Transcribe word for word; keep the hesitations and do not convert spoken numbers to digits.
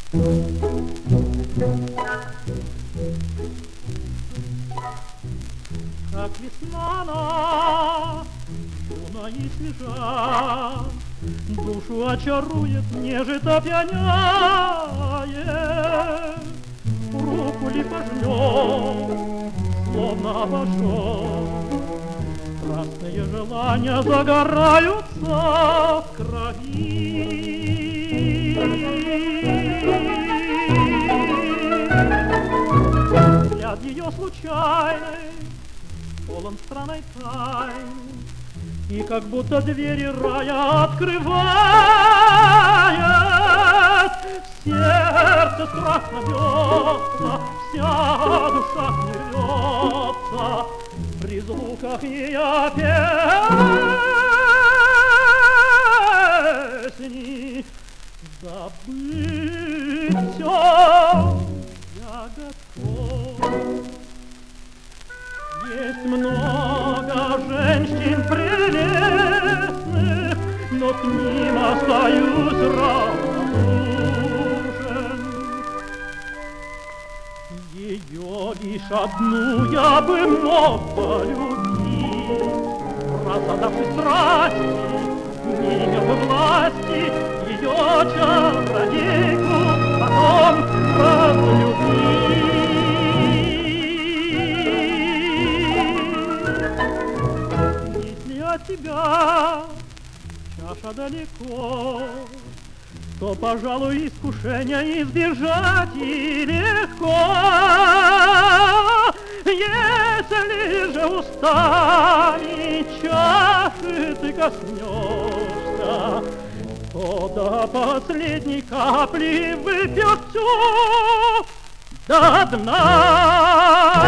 Как весна она, юна и свежа, душу очарует, нежит, опьяняет, руку ли пожмет, словно обожжет. Страстные желания загораются в крови. Взгляд ее случайный, полон странной тайны, и как будто двери рая открывает. В сердце страстно бьется, вся душа смеется при звуках ее песни. Забыть все я готов. Есть много женщин прелестных, но к ним остаюсь равнодушен. Ее лишь одну я бы мог полюбить, разодавшись страсти, не имел бы власти ее чародейку потом разлюбить. От тебя чаша далеко, то, пожалуй, искушения избежать и легко. Если же устами чаши ты коснешься, то до последней капли выпьешь всю до дна.